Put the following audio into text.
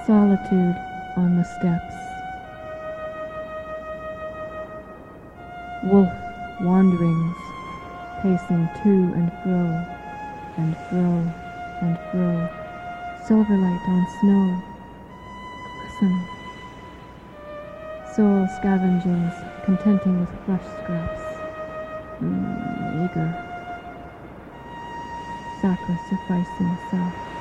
Solitude on the steps. Wolf wanderings, pacing to and fro, and fro, and fro. Silver light on snow. Glisten. Soul scavengings, contenting with flesh scraps. Eager. Sacrificing self.